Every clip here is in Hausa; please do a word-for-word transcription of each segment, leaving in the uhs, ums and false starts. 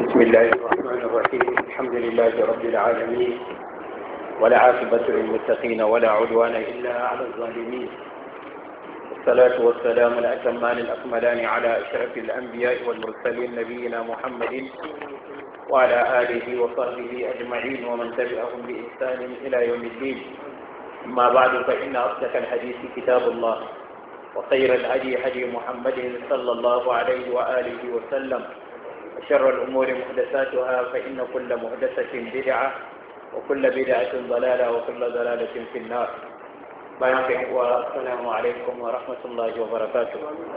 بسم الله الرحمن الرحيم. الحمد لله رب العالمين، ولا عاقبة للمتقين ولا عدوان إلا على الظالمين، والصلاة والسلام الأتمان الأكملان على أشرف الأنبياء والمرسلين نبينا محمد وعلى آله وصحبه أجمعين ومن تبعهم بإحسان إلى يوم الدين. أما بعد، فإن أصدق الحديث كتاب الله، وخير الهدي هدي محمد صلى الله عليه وآله وسلم، وشر الأمور محدثاتها، فإن كل محدثة بدعة وكل بدعة ضلالة وكل ضلالة في النار. والسلام عليكم ورحمة الله وبركاته.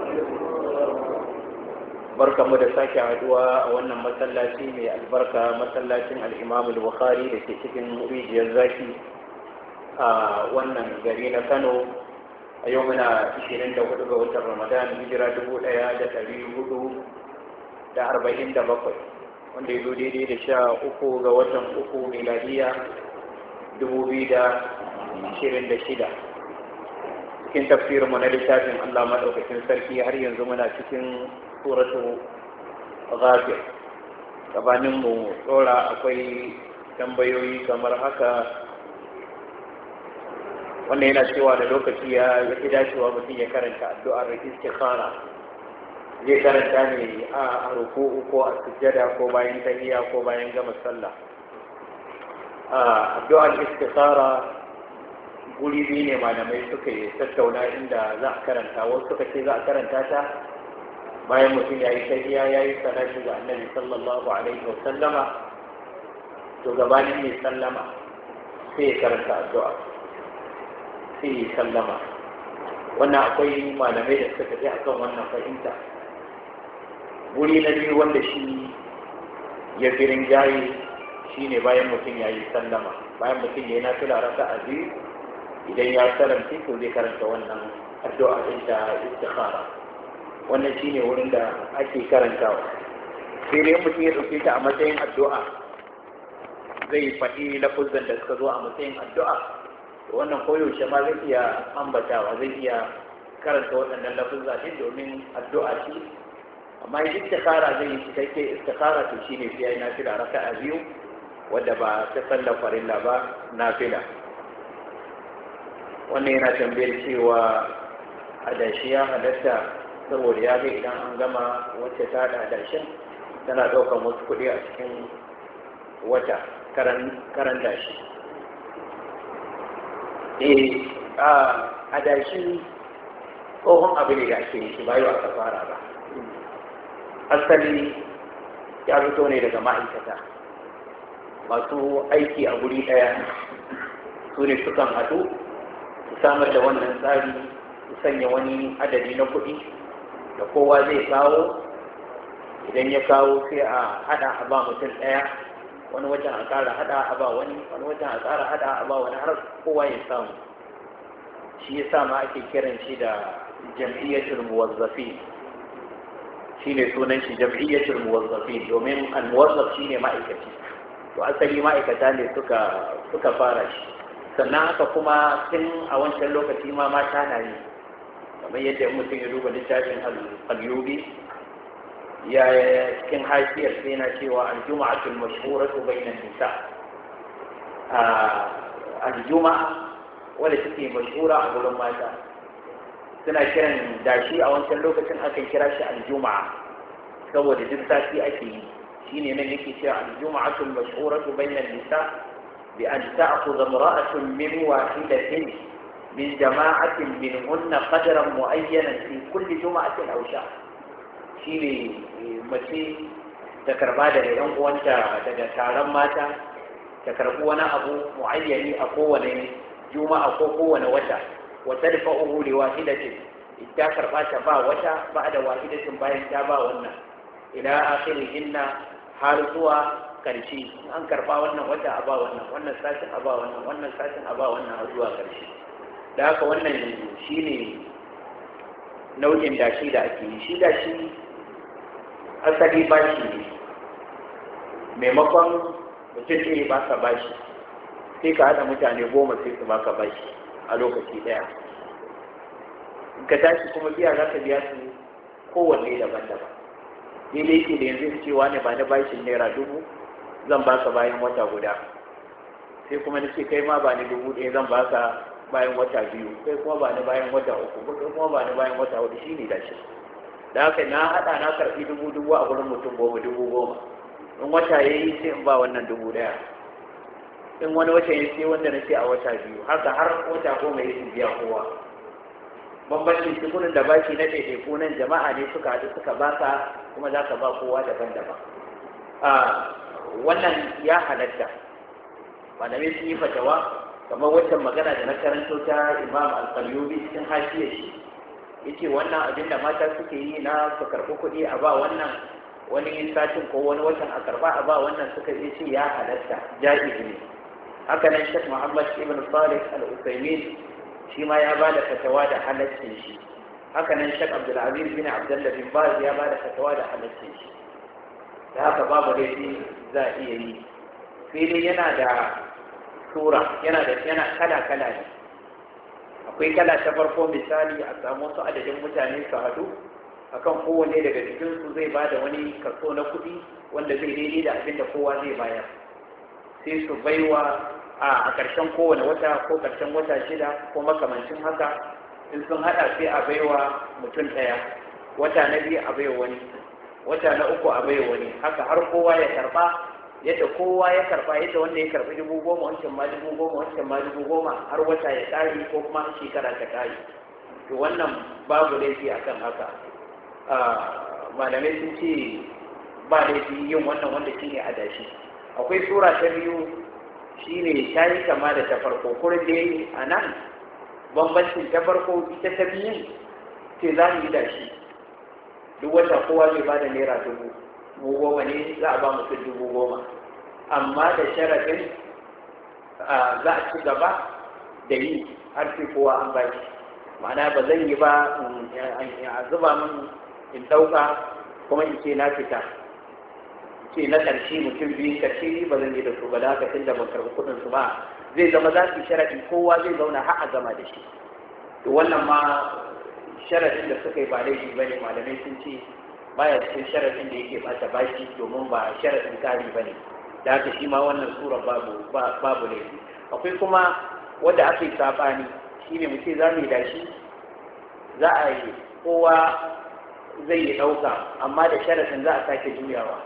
barka mu da sake haduwa a wannan masallaci mai albarka, masallacin al-Imam al-Bukhari da ke cikin rijiyar zaki a wannan gari na Kano. A yau muna ishirin da hudu ga watan Ramadan, hijira dubu ɗaya da ɗari hudu da arba'in da bakwai, wanda ya zo daidai da sha uku ga watan uku miladiya dubu biyu da ashirin da shida. Cikin tafsirinmu na littafin Allah maɗaukakin sarki, har yanzu muna cikin suratu Ghafir. Gabanin mu tsora akwai tambayoyi kamar haka. Wannan yana cewa da lokaci ya fi dacewa mutum ya karanta addu'ar istikhara. Zai karanta ne a ruku'u ko a sujjada ko bayan tahiyya ko bayan gama sallah. Addu'ar istikhara guri biyu ne malamai suka yi tattauna inda za a karanta. Wasu suka ce za a karanta ta bayan mutum ya yi tahiyya, ya yi salati ga annabi sallallahu alaihi wa sallama, to gabanin mai sallama sai ya karanta addu'a, sai ya sallama. Wannan akwai malamai da suka tafi akan wannan fahimta. Guri na biyu wanda shi ya fi rinjaye shi ne bayan mutum ya yi sallama, bayan mutum ya yi nafila raka'a biyu, idan ya salamci to zai karanta wannan addu'a ɗin ta istikhara. Wannan shi ne wurin da ake karantawa. Sai dai mutum ya ɗauke ta a matsayin addu'a, zai faɗi lafuzan da suka zo a matsayin addu'a, wannan koyaushe ma zai iya ambatawa, zai iya karanta waɗannan lafuzza ɗin domin addu'a ce. Amma yin istikhara zai yi cikakke istikhara, to shi ne sai ya yi nafila raka'a biyu wadda ba ta sallar farilla ba, nafila. Wannan yana tambayar cewa adashi ya halatta, saboda ya ga idan an gama wacce ta da adashin tana ɗaukar wasu kuɗi a cikin wata karan dashi. Eh, a adashi tsohon abu ne da ake yi shi, ba yau aka fara ba. Asali ya fito ne daga ma'aikata masu aiki a guri ɗaya, su ne sukan haɗu su samar da wannan tsari, su sanya wani adadi na kuɗi da kowa zai kawo. Idan ya kawo sai a haɗa a ba mutum ɗaya, wani wajen a ƙara haɗa a ba wani, wani wajen a ƙara haɗa a ba wani, har kowa ya samu. Shi ya sa ma ake kiran shi da jam'iyyatul muwazzafi. Shi ne sunan shi jam'iyyatul muwazzafi, domin al-muwazzaf shi ne ma'aikaci. To asali ma'aikata ne suka suka fara shi. Sannan haka kuma tun a wancan lokaci ma mata na yi, kamar yadda mutum ya duba littafin al-Qalyubi, ya cikin hashiyar sai yana cewa al-jum'atul mashhuratu bainan nisa. Al-juma'a wadda take mashhura a gurin mata, suna kiran dashi a wancan lokacin akan kira shi al-juma'a, saboda duk sati ake yi. Shine nan yake cewa al-jum'atul mashhuratu bainan nisa bi an ta'khudha imra'atun min wahidatin min jama'atin minhunna qadran mu'ayyanan fi kulli juma'atin aw shahr. Shine mace ta karba daga yan uwanta daga taron mata, ta karbi wani abu mu'ayyani a kowane juma'a ko kowane wata, wa tadfa'uhu li wahidatin, ita karba ta ba wata ba da wahidatin bayan ta ba wannan, ila akhirihinna, har zuwa karshe. An karba wannan wata a ba wannan, wannan sashin a ba wannan, wannan sashin a ba wannan, har zuwa karshe. Da haka wannan shi ne nau'in dashi da ake yi. Shi dashi asali bashi ne, maimakon mutum ɗaya ba ka bashi, sai ka haɗa mutane goma sai su baka bashi a lokaci ɗaya. In ka tashi kuma biya za ka biya su kowanne daban-daban. daidai yake da yanzu cewa ne ba na bashin naira dubu zan baka bayan wata guda, sai kuma na ce kai ma ba ni dubu ɗaya zan baka bayan wata biyu, kai kuma ba ni bayan wata uku, kai kuma ba ni bayan wata hudu, shi ne da shi. Da haka na haɗa na karɓi dubu dubu a gurin mutum goma dubu goma, in wata ya yi sai in ba wannan dubu ɗaya, in wani wata ya sai wanda na ce a wata biyu, haka har wata goma ya su biya kowa. Bambancin sikunin da baki na ɗaiɗaiku nan jama'a ne suka haɗu suka baka kuma za ka ba kowa daban-daban. Wannan ya halatta, malamai sun yi fatawa kamar wancan magana da na karanto ta Imam Al-Qalyubi cikin hashiyar shi, yace wannan abin da mata suke yi na su karɓi kuɗi a ba wannan wani satin ko wani watan a karɓa a ba wannan suka ce ya halatta, jaiz ne. Haka nan Sheikh Muhammad Ibn Salih Al-Utsaimin shi ma ya ba da fatawa da halaccin shi. Haka nan Sheikh Abdul Aziz bin Abdullah bin Baz ya ba da fatawa da halaccin shi. Da haka babu laifi za a iya yi. Fili yana da sura, yana da yana kala-kala ne. Akwai kala ta farko misali a samu wasu adadin mutane su haɗu akan kowanne daga cikinsu zai ba da wani kaso na kuɗi wanda zai daidai da abin da kowa zai bayar. Sai su baiwa a ƙarshen kowane wata ko ƙarshen wata shida ko makamancin haka, in sun haɗa sai a baiwa mutum ɗaya, wata na biyu a baiwa wani, wata na uku a baiwa wani, haka har kowa ya karɓa. Yadda kowa ya karɓa, yadda wanda ya karɓi dubu goma wancan ma dubu goma wancan ma dubu goma har wata ya ƙare ko kuma shekara ta ƙare. To wannan babu laifi akan haka. Malamai sun ce ba laifi yin wannan wanda shine adashi. Akwai sura ta biyu shine ta yi kama da ta farko, kurin dai a nan bambancin ta farko ita ta biyun ce za mu yi dashi duk wata kowa zai ba da naira dubu mu goma ne za a ba mutum dubu goma, amma da sharaɗin za a ci gaba da yi har sai kowa an ba shi. Ma'ana ba zan yi ba a zuba min in ɗauka kuma in ce na fita, ce na ƙarshe mutum biyu ƙarshe ba zan yi da su ba, da haka tun da ban karɓi kuɗin su ba zai zama za su sharaɗi kowa zai zauna har a gama da shi. To wannan ma sharaɗin da suka yi ba laifi ba ne, malamai sun ce baya cikin sharaɗin da yake bata bashi domin ba sharaɗin kari ba ne, da haka shi ma wannan sura babu babu laifi. Akwai kuma wanda aka yi saɓani shi ne mutum za mu yi dashi za a yi kowa zai yi ɗauka amma da sharaɗin za a sake juyawa.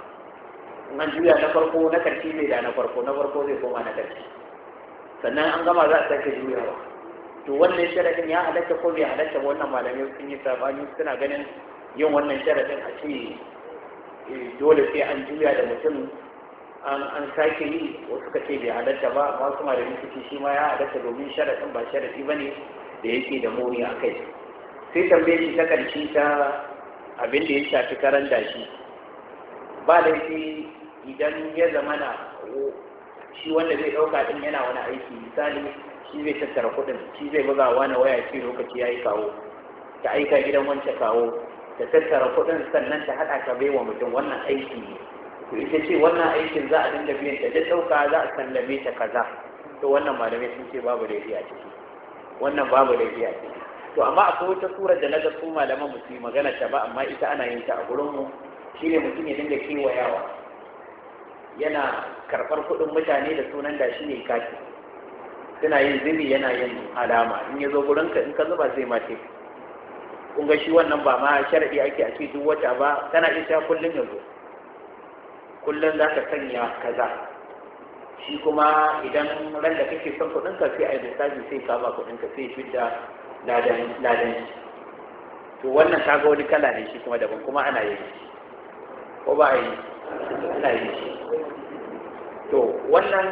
An juya na farko na karshe zai da na farko, na farko zai koma na karshe, sannan an gama za a sake juyawa. To wannan sharaɗin ya halatta ko bai halatta, wannan malamai sun yi saɓani, suna ganin yin wannan sharaɗin a ce dole sai an juya da mutum an sake yi, wasu ka ce bai halatta ba, amma kuma da suke shi ma ya halatta domin sharaɗin ba sharaɗi ba ne da yake da muni a kai. Sai tambaye shi ta ƙarshe ta abin da ya shafi karan dashi, ba laifi idan ya zamana shi wanda zai ɗauka ɗin yana wani aiki, misali shi zai tattara kuɗin, shi zai buga wani waya ce lokaci ya yi kawo, ta aika gidan wancan kawo, ta tattara kuɗin sannan ta haɗa ka bai wa mutum, wannan aiki ne. To ita ce wannan aikin za a dinga biyan ta, da ɗauka za a sallame ta kaza. To wannan malamai sun ce babu laifi a ciki, wannan babu laifi a ciki. To amma akwai wata surar da na ga su malaman mu su yi magana ta ba, amma ita ana yin ta a gurin mu, shine mutum ya dinga kewayawa yana karɓar kuɗin mutane da sunan da shi ne kati, suna yin zubi yana yin alama, in ya zo gurinka in ka zuba zai mace. Kun ga shi wannan ba ma sharaɗi ake a ce duk wata ba, kana iya kullum ya zo, kullum za ka sanya kaza. Shi kuma idan ran da kake son kuɗinka sai a yi lissafi sai ka ba kuɗinka sai fi da ladan. To wannan ka ga wani kala ne shi kuma daban, kuma ana yin shi ko ba a yi, ana yin shi. To wannan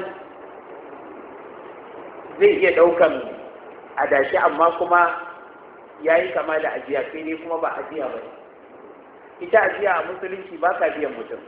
zai iya ɗaukan adashi amma kuma ya yi kama da ajiya, sai dai kuma ba ajiya ba ne. Ita ajiya a musulunci ba ka biyan mutum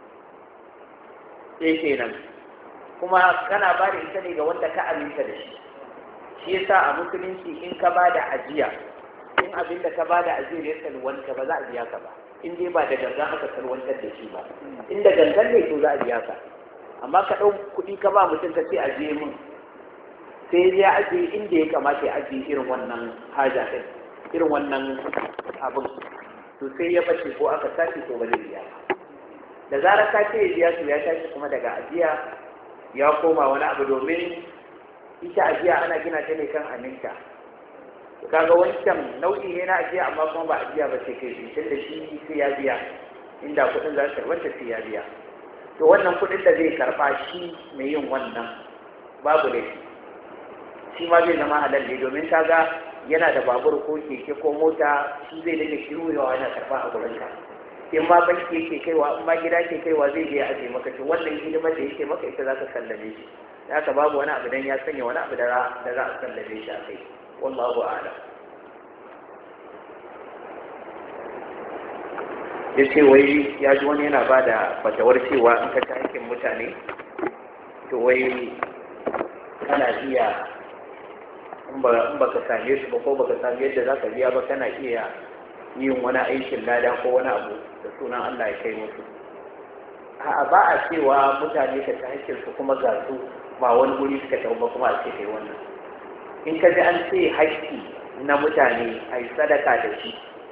sai kenan, kuma kana ba da ita ne ga wanda ka aminta da shi. Shi yasa a musulunci in ka ba da ajiya, in abin da ka ba da ajiyar ya salwanta ba za a biya ka ba, in dai ba da gangan aka salwantar da shi ba. In da gangan ne to za a biya ka, amma ka ɗau kuɗi ka ba mutum ka ce ajiye mun, sai ya ajiye inda ya kamata ya ajiye irin wannan haja ɗin, irin wannan abin. to sai ya bace ko aka sace to ba zai biya da zarar ka ce ya biya to ya tashi kuma daga ajiya ya koma wani abu, domin ita ajiya ana gina ta ne kan aminta. Kaga wancan nau'i ne na ajiya amma kuma ba ajiya ba ce kai tun da shi sai ya biya, inda kuɗin za su karɓar sai ya biya. To wannan kuɗin da zai karɓa shi mai yin wannan babu laifi, shi ma zai zama halal ne, domin kaga yana da babur ko keke ko mota, shi zai daga shiruwa yana karɓa a gurinka. In ma banki yake kaiwa, in ma gida ke kaiwa, zai je ya aje maka. To wannan hidimar da yake maka ita za ka sallame shi. Haka babu wani abu dan ya sanya wani abu da za a sallame shi a kai. Wallahu a'lam. Ya ce wai ya ji wani yana ba da fatawar cewa in ka ci aikin mutane to wai kana iya in ba ka same su ba ko ba ka same yadda za ka biya ba, kana iya yin wani aikin lada ko wani abu da sunan Allah ya kai musu. A'a, ba a cewa mutane ka ci hakkin su kuma ga su ba wani guri suka tafi ba kuma a ce kai wannan. In ka ji an ce haƙƙi na mutane a yi sadaka da shi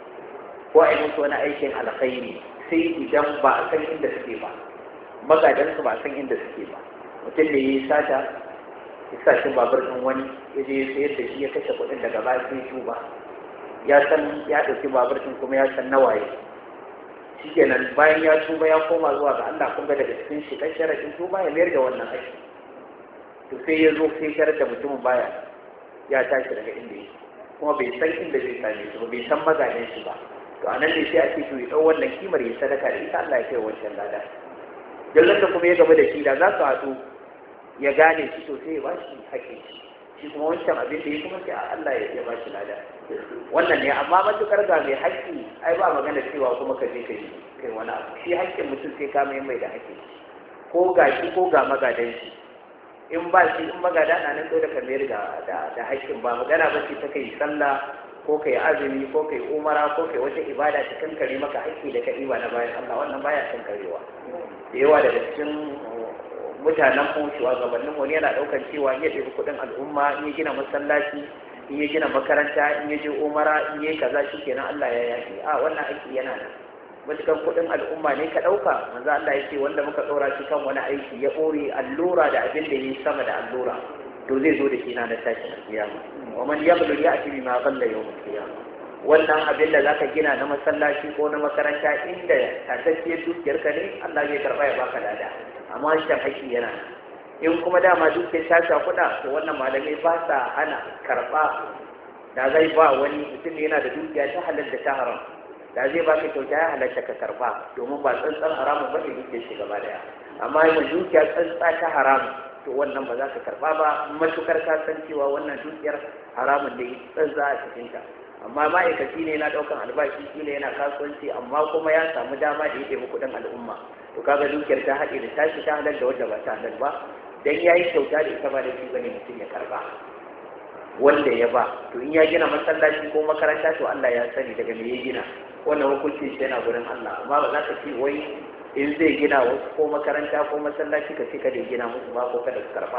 ko a yi musu wani aikin alkhairi, sai idan ba a san inda suke ba, magadansu ba a san inda suke ba. Mutum da ya yi sata, ya sa shi babur ɗin wani, ya je ya sayar da shi ya kashe kuɗin daga baya sai tuba, ya san ya ɗauki babur ɗin kuma ya san nawaye. Shi kenan bayan ya tuba ya koma zuwa ga Allah, kun ga daga cikin shi kan sharaɗin tuba ya mayar da wannan aiki. To sai ya zo sai sharar da mutumin baya ya tashi daga inda yake, kuma bai san inda zai same shi ba, bai san magadan shi ba. To anan ne sai ake so ya ɗau wannan kimar ya sadaka da ita, Allah ya kai wancan lada. Jallar da kuma ya gaba da shi da za su haɗu ya gane shi to sai ya ba shi haƙƙin shi, shi kuma wancan abin da ya kuma sai Allah ya ba shi lada. Wannan ne, amma matuƙar ga mai haƙƙi ai ba magana cewa kuma ka je ka yi kai wani abu. Shi haƙƙin mutum sai ka mai mai da haƙƙin shi, ko ga shi ko ga magadan shi. In ba shi in magada na nan dole ka mayar da da haƙƙin, ba magana ba ce ta kai sallah ko kai azumi ko kai umara ko kai wata ibada ta kankare maka haƙƙi da ka ɗiba na bayan Allah, wannan baya kankarewa. Da yawa daga cikin mutanen mu shugabannin wani yana ɗaukar cewa in ya ɗebi kuɗin al'umma, in ya gina masallaci, in ya gina makaranta, in ya je umara, in ya yi kaza shi kenan Allah ya yafi. A wannan aiki yana nan. Matukan kuɗin al'umma ne ka ɗauka, manzo Allah ya ce wanda muka ɗora shi kan wani aiki ya ɓore allura da abin da ya yi sama da allura, to zai zo da shi na na tashin alƙiyama. Wa man yablu ya'ti bima qalla yawm al-qiyamah. Wannan abin da zaka gina na masallaci ko na makaranta inda tatacciyar dukiyar ka ne, Allah zai karɓa ya baka lada. Amma shi haƙƙi yana nan. In kuma dama dukiyar ta sha kuɗa, to wannan malamai ba sa hana karɓa. Da zai ba wani mutum yana da dukiya ta halal da ta haram, da zai ba ka kyauta ya halatta ka karba, domin ba tsantsan haramun ba ne dukiyar shi gaba daya. Amma yi dukiya tsantsa ta haramun, to wannan ba za ka karba ba, matukar ka san cewa wannan dukiyar haramun da tsantsa a cikinta. Amma ma'aikaci ne na ɗaukan albashi, kila yana kasuwanci, amma kuma ya samu dama da ya ɗebi kuɗin al'umma, to kaga dukiyar ta haɗe da tashi ta halal da wadda ba ta halal ba, dan ya yi kyauta da ita ba da shi bane mutum ya karba. Wanda ya ba, to in ya gina masallaci ko makaranta, to Allah ya sani daga me ya gina, wannan hukunci shi yana gurin Allah. Amma ba za ka ce wai in zai gina wasu ko makaranta ko masallaci ka ce kada ya gina musu ba ko kada su karba.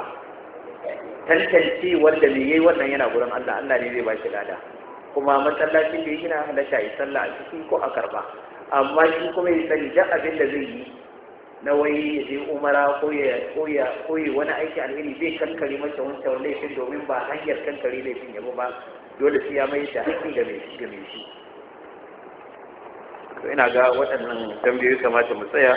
Tantance wanda me yayi wannan yana gurin Allah, Allah ne zai ba shi lada. Kuma masallacin da ya gina halatta ya sallah a ciki ko a karba, amma shi kuma ya sani duk abin da zai yi na wai ya je umara ko ya koya koyi wani aiki alheri zai kankare masa wancan laifin, domin ba hanyar kankare laifin yabo ba, dole sai ya mai da haƙƙi ga mai shi ga mai shi. To ina ga waɗannan tambayoyi kamata mu tsaya,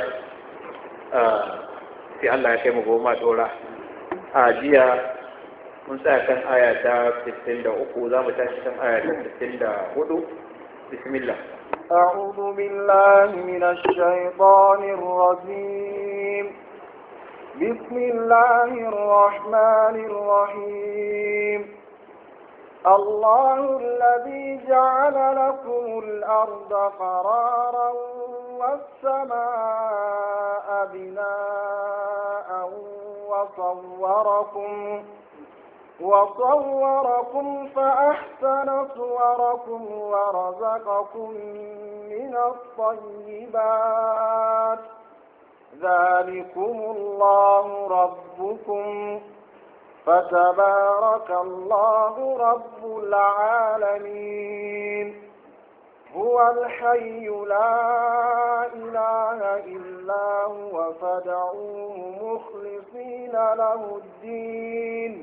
sai Allah ya kai mu goma dora. A jiya mun tsaya kan aya ta sittin da uku, za mu tashi kan aya ta sittin da hudu. Bismillah. أعوذ بالله من الشيطان الرجيم. بسم الله الرحمن الرحيم. الله الذي جعل لكم الأرض قرارا والسماء بناء وصوركم وصوركم فأحسن صوركم ورزقكم من الطيبات ذلكم الله ربكم فتبارك الله رب العالمين. هو الحي لا إله إلا هو فادعوه مخلصين له الدين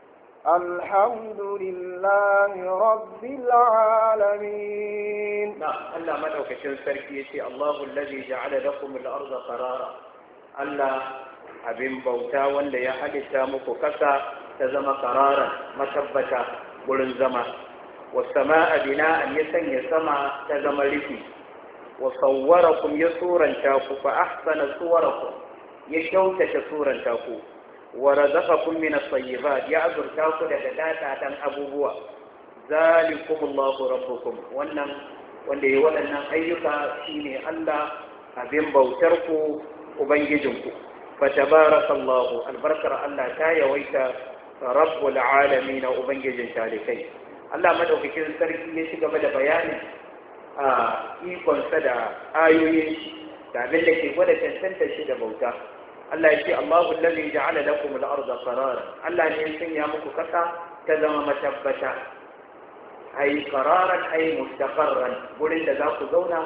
الحمد لله رب العالمين. نعم الله مدعوك شركي الله الذي جعل لكم الأرض قرارا الله abin bauta wanda ya halitta muku kasa ta zama qararan matabbata gurin zama was-samaa bina'an ya sanya sama ta zama rufi wa sawwarakum ya suranta ku fa ahsana suwarakum ya kyautata suranta ku wa razaqakum min at-tayyibat ya azurta ku daga dadatan abubuwa zalikumullahu rabbukum wannan wanda yayi waɗannan ayyuka shine Allah abin bautar ku ubangijinku fatabarakallahu albarkar Allah ta yawaita rabbul alamin ubangijin talikai. Allah madaukakin sarki ya ci gaba da bayanin a ikon sa da ayoyin da abin da ke gwada cancanta shi da bauta. Allah ya ce Allahu allazi ja'ala lakum al-ardha qararan Allah ne ya sanya muku kasa ta zama matabbata ay qararan ay mustaqarran gurin da za ku zauna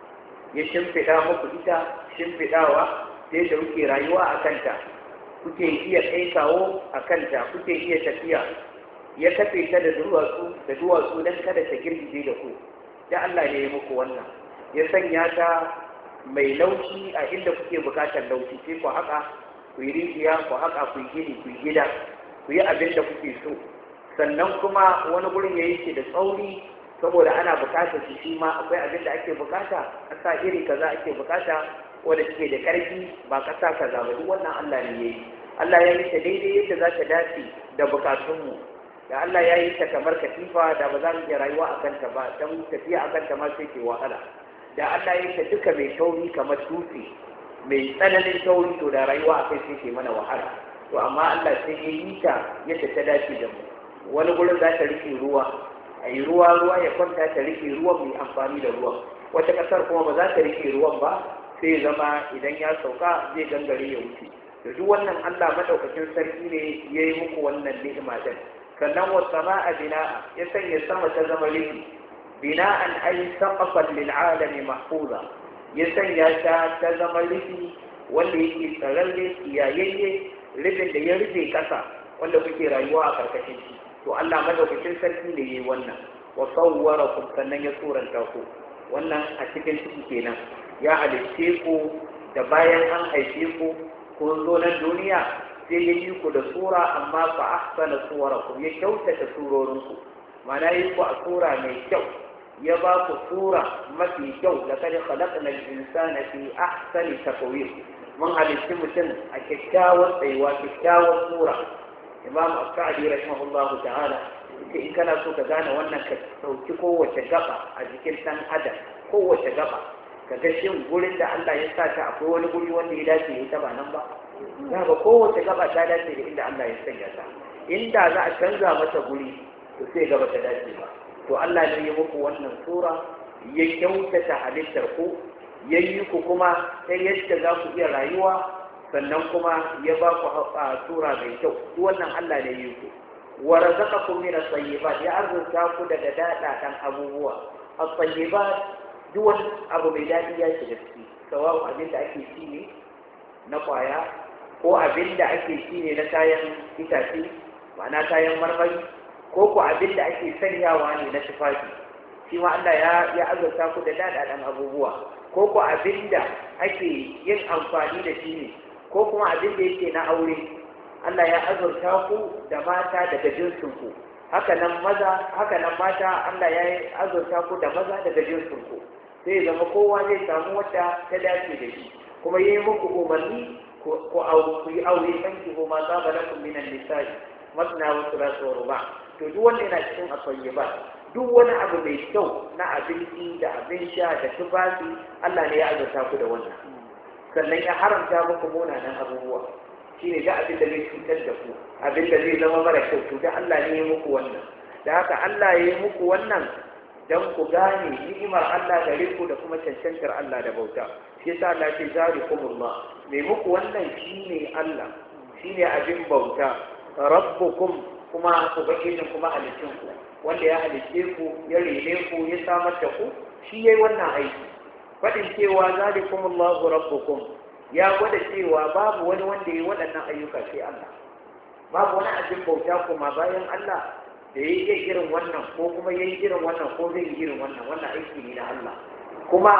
ya shimfida muku ita shimfidawa sai da kuke rayuwa a kanta kuke iya kai kawo a kanta kuke iya tafiya ya kafe ta da duwatsu da duwatsu don kada ta girgije da ku da Allah ne ya muku wannan ya sanya ta mai laushi a inda kuke bukatar laushi sai ku haka ku yi rijiya ku haka ku yi gini ku yi gida ku yi abin da kuke so sannan kuma wani gurin ya yi shi da tsauri saboda ana bukatar shi shi ma akwai abin da ake bukata a sa iri kaza ake bukata wanda suke da ƙarfi ba ƙasa kaza ba duk wannan Allah ne yayi Allah ya yi ta daidai yadda za ta dace da bukatunmu da Allah ya yi ta kamar katifa da ba za mu iya rayuwa a kanta ba dan tafiya a kanta ma sai ke wahala da Allah ya yi ta duka mai tauri kamar dutse mai tsananin tauri to da rayuwa a kai sai ke mana wahala to amma Allah sai ya yi ta yadda ta dace da mu wani gurin za ta rike ruwa a yi ruwa ruwa ya kwanta ta rike ruwan mai amfani da ruwan wata ƙasar kuma ba za ta rike ruwan ba sai zama idan ya sauka zai gangare ya wuce da duk wannan Allah madaukakin sarki ne ya yi muku wannan ni'ima din sannan wa sama'a bina'a ya sanya sama ta zama rufi bina'an ay saqafan lil alami mahfuza ya sanya ta ta zama rufi wanda yake tsararre kiyayayye rufin da ya rufe kasa wanda kuke rayuwa a karkashin shi to Allah madaukakin sarki ne yayi wannan wa sawwarakum sannan ya suranta ku wannan a cikin ciki kenan ya halitte ku da bayan an haife ku kun zo nan duniya sai ya yi ku da sura amma fa ahsana suwarakum ya kyautata surorinku mana yi ku a sura mai kyau ya ba ku sura mafi kyau laqad khalaqna al-insana fi ahsani taqwim mun halitti mutum a kyakkyawar tsayuwa kyakkyawar sura imam as-sa'di rahimahullahu ta'ala yake in kana so ka gane wannan ka dauki kowace gaba a jikin dan adam kowace gaba ka ga shin gurin da Allah ya sa ta akwai wani guri wanda ya dace ya taba nan ba za ga kowace gaba ta dace da inda Allah ya sanya ta inda za a canza mata guri to sai gaba ta dace ba to Allah ne ya muku wannan sura ya kyautata halittar ku yayi ku kuma sai yadda za ku iya rayuwa sannan kuma ya ba ku sura mai kyau duk wannan Allah ne ya yi ku wa razaqakum min at-tayyibat ya arzuta ku daga dadadan abubuwa at-tayyibat duk wani abu mai daɗi ya shiga ciki sawa'u abin da ake ci ne na ƙwaya ko abin da ake ci ne na kayan itace ma'ana kayan marmari ko ko abin da ake sanyawa ne na tufafi shi ma Allah ya ya azurta ku da daɗaɗan abubuwa ko ko abin da ake yin amfani da shi ne ko kuma abin da yake na aure Allah ya azurta ku da mata daga jinsin ku haka nan maza haka nan mata Allah ya azurta ku da maza daga jinsin ku sai zama kowa zai samu wata ta dace da shi kuma yi muku umarni ku yi aure kanki ko ma saba lakum minan nisa'i masna wa thulatha wa ruba to duk wanda yana cikin at-tayyiba duk wani abu mai kyau na abinci da abin sha da tufafi Allah ne ya azurta ku da wannan sannan ya haramta muku munanan abubuwa shine ga abin da zai cutar da ku abin da zai zama mara kyau to da Allah ne ya muku wannan da haka Allah ya yi muku wannan dan ku gane ni'imar Allah gare ku da kuma cancantar Allah da bauta shi yasa Allah ce zalikumullah mai muku wannan shine Allah shine abin bauta rabbukum kuma ubangijin kuma halicin ku wanda ya halicce ku ya rene ku ya samar da ku shi yayi wannan aiki fadin cewa zalikumullahu rabbukum ya gwada cewa babu wani wanda yayi waɗannan ayyuka sai Allah babu wani abin bauta kuma bayan Allah da yayi irin wannan ko kuma yayi irin wannan ko zai yi irin wannan wannan aiki ne na Allah kuma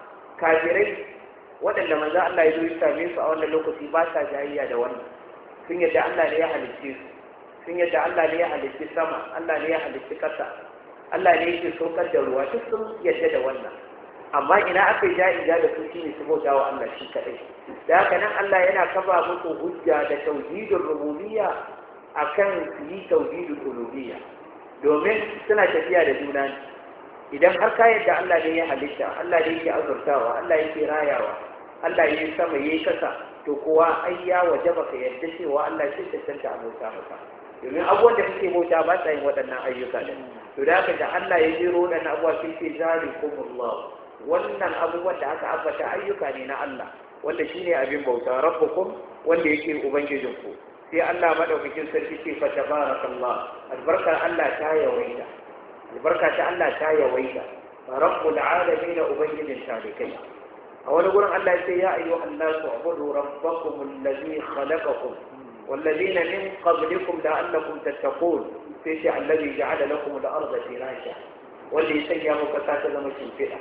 kafirai waɗanda manzo Allah ya zo ya same su a wannan lokaci ba sa jayayya da wannan sun yadda Allah ne ya halicce su sun yadda Allah ne ya halicci sama Allah ne ya halicci ƙasa Allah ne yake saukar da ruwa duk sun yadda da wannan amma ina aka yi ja'in ja da su shine su bauta wa Allah shi kadai da haka nan Allah yana kafa musu hujja da tauhidul rububiyya akan su yi tauhidul uluhiyya domin suna tafiya da juna idan har ka yadda Allah ne ya halitta Allah ne yake azurtawa Allah yake rayawa Allah yake sama yayi kasa to kowa ai ya wajaba ka yadda cewa Allah shi tantance abota maka domin abubuwan da kake bauta ba sa yin waɗannan ayyuka ne to da haka da Allah ya jero waɗannan abubuwa sai ce zalikumullah wannan abubuwan da aka ambata ayyuka ne na Allah wanda shine abin bauta rabbukum wanda yake ubangijinku sai Allah madaukakin sarki ce fa tabarakallah albarkar Allah ta yawaita albarka ta Allah ta yawaita rabbul alamin ubangijin talikai a wani gurin Allah ya ce ya ayyuhan nasu ubudu rabbakum alladhi khalaqakum والذين من قبلكم لعلكم تتقون في الذي جعل لكم الأرض فراشا واللي يسيّم كساة زمن شنفئة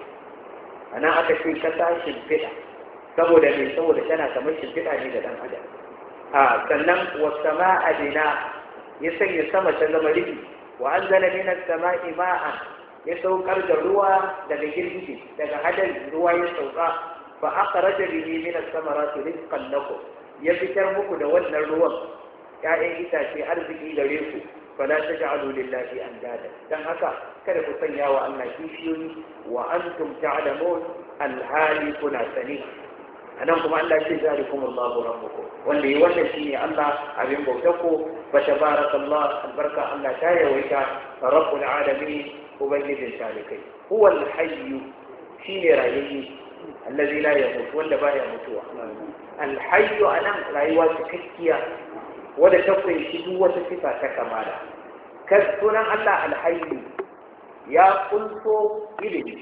أنا أكشف كساة شنفئة سبب من سبب سنة زمن شنفئة جيدة أن أجل آه سنم والسماء بناء يسيّ السماء زمن ربي وأنزل من السماء ماء يسوق أرض الروى لدى جلده لدى هدل الروى يسوق فأخرج به من الثمرات رزقا لكم ya fitar muku da wannan ruwan ƴaƴan itace arziki gare ku fala taj'alu lillahi andada dan haka kada ku sanya wa Allah kishiyoyi wa antum ta'lamun alhali kuna sani anan kuma Allah ya ce zalikumullahu rabbukum wanda yi wannan shine Allah abin bautar ku fa tabarakallah albarka Allah ta yawaita rabbul alamin ubangijin talikai huwa alhayy shine rayayye allazi la yamut wanda baya mutuwa alhayyu anan rayuwa cikakkiya wadda ta kunshi duk wata sifa ta kamala kan sunan Allah alhayyu ya kunso ilimi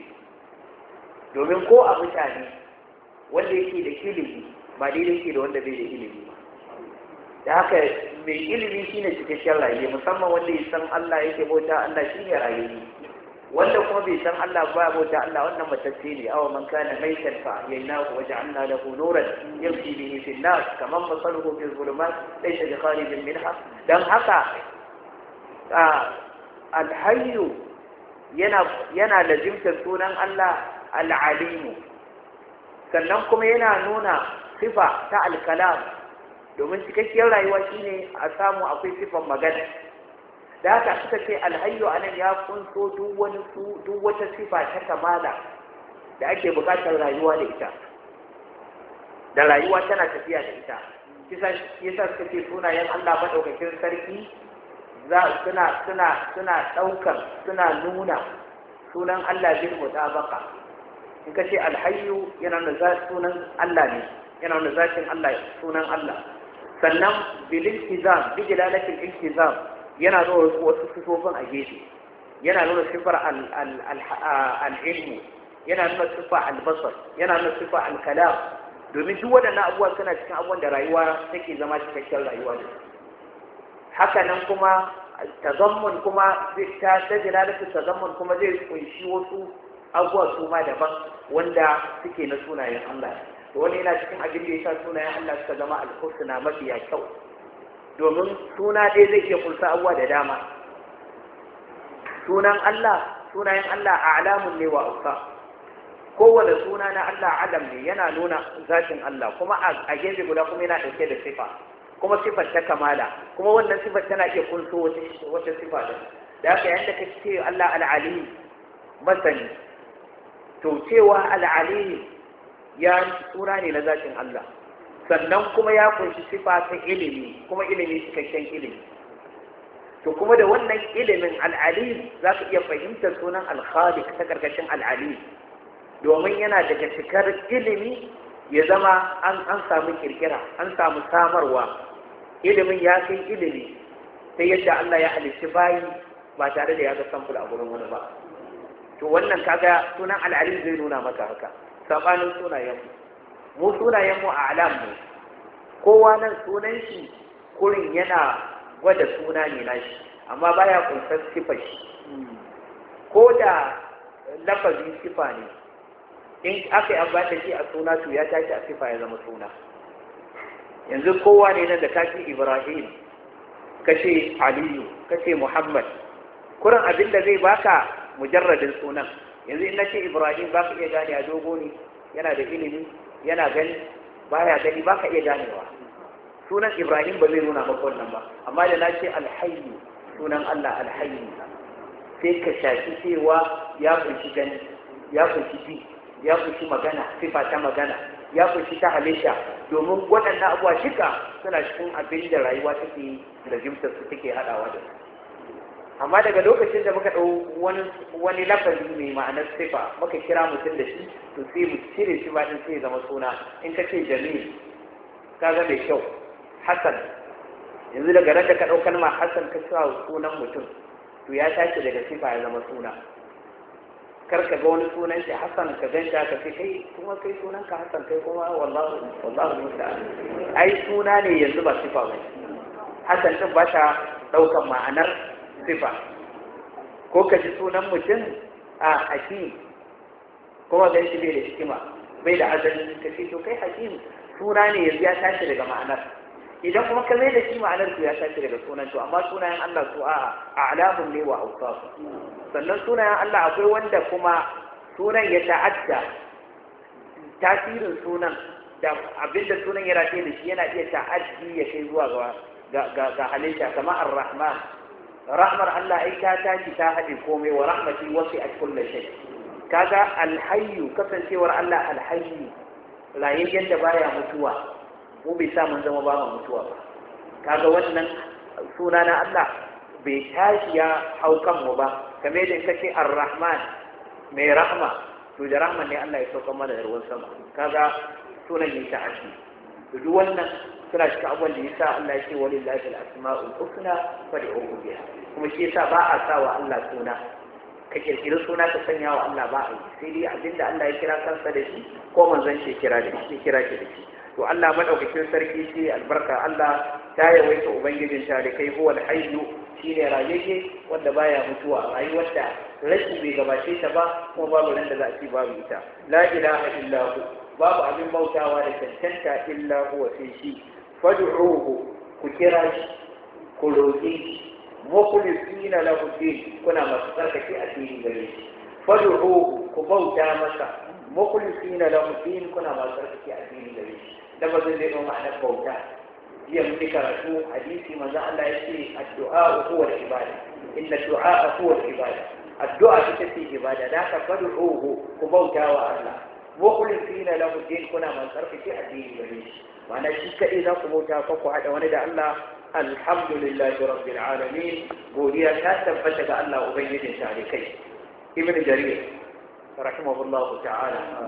domin ko a mutane wanda yake da ilimi ba daidai yake da wanda bai da ilimi ba da haka mai ilimi shine cikakken rayuwa musamman wanda ya san Allah yake bauta Allah shine rayuwa wanda kuma bai san Allah ba bauta Allah wannan matacce ne aw man kana maitan fa ahyaynahu wa ja'alna lahu nuran yamshi bihi fi an-nas kaman masaluhu fi dhulumat laysa bi kharijin minha dan haka al-hayy yana yana lazimtar sunan Allah al-alim sannan kuma yana nuna sifa ta al-kalam domin cikakkiyar rayuwa shine a samu akwai sifan magana da haka suka ce alhayyu anan ya kunso duk wani duk wata sifa ta kamala da ake bukatar rayuwa da ita da rayuwa tana tafiya da ita kisa yasa suka ce sunayen Allah madaukakin sarki za suna suna suna daukar suna nuna sunan Allah bil mutabaqa in ka ce alhayyu yana nuna sunan Allah ne yana nuna zatin Allah sunan Allah sannan bil iltizam bi dilalatil iltizam yana nuna wasu sifofin a gefe yana nuna sifar al'ilmu yana nuna sifar albasar yana nuna sifar alkalam domin duk waɗannan abubuwa suna cikin abubuwan da rayuwa take zama cikakken rayuwa ne haka nan kuma tazammun kuma ta ta jilalatu tazammun kuma zai kunshi wasu abubuwa su ma daban wanda suke na sunayen Allah to wani yana cikin abin da ya sa sunayen Allah suka zama al-husna mafiya kyau domin suna ɗaya zai iya kulsa abuwa da dama sunan Allah sunayen Allah a alamun ne wa auka kowane suna na Allah alam ne yana nuna zatin Allah kuma a gefe guda kuma yana ɗauke da sifa kuma sifar ta kamala kuma wannan sifar tana iya kulso wata sifa da da haka yadda ka ce Allah al'ali masani to cewa al'ali ya suna ne na zatin Allah sannan kuma ya kunshi sifa ta ilimi kuma ilimi cikakken ilimi to kuma da wannan ilimin al'alim za ka iya fahimtar sunan al-khaliq ta karkashin al'alim domin yana daga cikar ilimi ya zama an an samu kirkira an samu samarwa ilimin ya kai ilimi ta yadda Allah ya halicci bayi ba tare da ya ga samfur a gurin wani ba to wannan kaga sunan al-alim zai nuna maka haka sabanin sunayen mu sunayen mu a'lam ne kowa nan sunan shi kurin yana gwada suna ne nashi amma baya kunsar sifar shi ko da lafazin sifa ne in aka yi ambata shi a suna to ya tashi a sifa ya zama suna yanzu kowa ne nan da kace Ibrahim kace Aliyu kace Muhammad kurin abin da zai baka mujarradin sunan yanzu in nace Ibrahim baka iya gane a dogo ne yana da ilimi yana gani baya gani baka iya ganewa sunan Ibrahim ba zai nuna maka wannan ba amma da nace Al-Hayy sunan Allah Al-Hayy sai ka shafi cewa ya kunshi gani ya kunshi ji ya kunshi magana sifa ta magana ya kunshi ta halitta domin waɗannan abuwa shika suna cikin abin da rayuwa take da jimtar su take haɗawa da su amma daga lokacin da muka ɗau wani wani lafazi mai ma'anar sifa muka kira mutum da shi to sai mu cire shi ba din sai ya zama suna in ka ce jamil ka ga mai kyau hasan yanzu daga ran da ka ɗau kalma hasan ka sa sunan mutum to ya tashi daga sifa ya zama suna kar ka ga wani sunan shi Hassan ka ganta ka ce kai kuma kai sunan ka Hassan kai kuma wallahi wallahi musta'an ai suna ne yanzu ba sifa ba Hassan din ba ta daukan ma'anar sifa ko ka ji sunan mutum a hakim kuma ga shi bai da hikima bai da azali ka ce to kai hakim suna ne yanzu ya tashi daga ma'anar idan kuma ka mai da shi ma'anar su ya tashi daga sunan to amma sunayen Allah su a a'lamun ne wa awsaf sannan sunayen Allah akwai wanda kuma sunan ya ta'adda tasirin sunan da abinda sunan ya rataye da shi yana iya ta'addi ya kai zuwa ga ga ga halitta kamar ar-rahman rahmar Allah ai ta tashi ta haɗe komai wa rahmati wasi'at kulli shay kaga al-hayy kasancewar Allah al-hayy rayayyen da baya mutuwa mu bai sa mun zama ba mu mutuwa ba kaga wannan suna na Allah bai tashi ya hau kanmu ba kamar yadda kace ar-rahman mai rahma to da rahman ne Allah ya sauka mana da ruwan sama kaga sunan ne ta ashi to duk wannan suna cikin abubuwan da yasa Allah ya ce walillahi al-asma'ul husna fad'uhu biha kuma shi yasa ba a sa wa Allah suna ka kirkiri suna ka sanya wa Allah ba a yi sai dai abinda Allah ya kira kansa da shi ko manzon shi kira da shi kira shi da shi to Allah madaukakin sarki shi albarka Allah ta yawaita ubangijin tarikai huwa al-hayyu shine rayayye wanda baya mutuwa rayuwar da rashi bai gabace ta ba kuma babu nan da za a ci babu ita la ilaha illa hu babu abin bautawa da cancanta illa huwa sai shi fad'uhu ku kira shi ku roƙi mukhlisina lahu din kuna masu tsarkake a cikin gare shi fad'uhu ku bauta masa mukhlisina lahu din kuna masu tsarkake a cikin gare shi lafazin da ya ma'anar bauta jiya mun karatu hadisi manzo Allah ya ce addu'a huwa al-ibada inna ad-du'a huwa al-ibada addu'a ita ce ibada da ka fad'uhu ku bauta wa Allah mukhlisina lahu din kuna masu tsarkake a cikin gare shi ma'ana shi kadai za ku bauta ko ku hada wani da Allah alhamdulillahi rabbil alamin godiya ta tabbata ga Allah ubangijin tarikai ibn jarir rahimahullahu ta'ala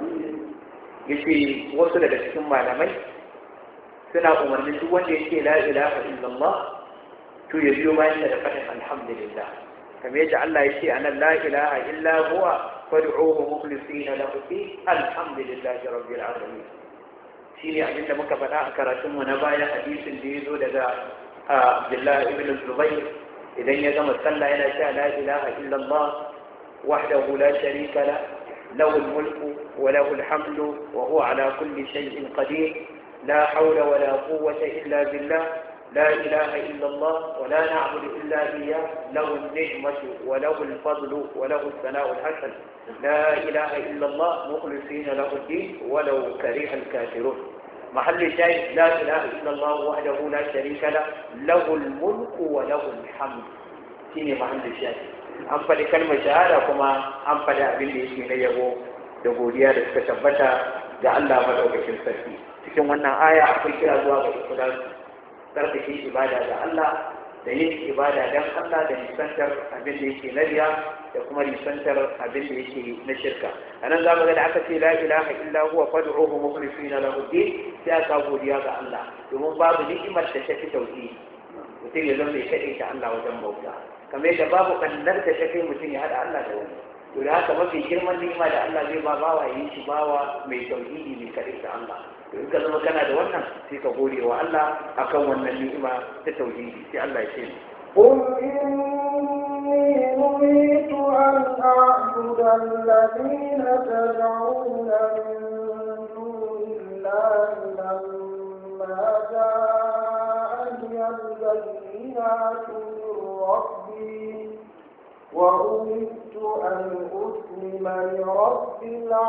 yace wasu daga cikin malamai suna umarnin duk wanda yake la ilaha illallah to ya biyo bayan da fadin alhamdulillah kamar yadda Allah yake anan la ilaha illa huwa fad'uhu mukhlisina lahu alhamdulillahi rabbil alamin shine abin da muka faɗa a karatun mu na baya hadisin da yazo daga Abdullah ibn Zubayr idan ya gama sallah yana cewa la ilaha illallah wahdahu la sharika la له الملك وله الحمد وهو على كل شيء قدير لا حول ولا قوة إلا بالله لا إله إلا الله ولا نعبد إلا إياه له النعمة وله الفضل وله الثناء الحسن لا إله إلا الله مخلصين له الدين ولو كره الكافرون محل الشاهد لا إله إلا الله وحده لا شريك له له الملك وله الحمد شيني محل الشاهد an faɗi kalmar shahada kuma an faɗi abin da yake na yabo da godiya da suka tabbata ga Allah madaukakin sarki cikin wannan aya akwai kira zuwa ga ikhlas tsarkake ibada ga Allah da yin ibada dan Allah da nisantar abin da yake na riya da kuma nisantar abin da yake na shirka anan zamu ga da aka ce la ilaha illa huwa fad'uhu mukhlisina lahu din sai aka godiya ga Allah domin babu ni'imar da take tauhidi mutum ya zama mai kaɗai ta Allah wajen bauta kamar yadda babu kannar da ta kai mutum ya haɗa Allah da wani to da haka mafi girman ni'ima da Allah zai ba bawa yi shi bawa mai tauhidi mai kare ta Allah to in ka zama kana da wannan sai ka gode wa Allah akan wannan ni'ima ta tauhidi sai Allah ya ce قل إني نهيت أن أعبد الذين تدعون من دون الله لما جاءني البينات من ربي وأمرت أن أسلم لرب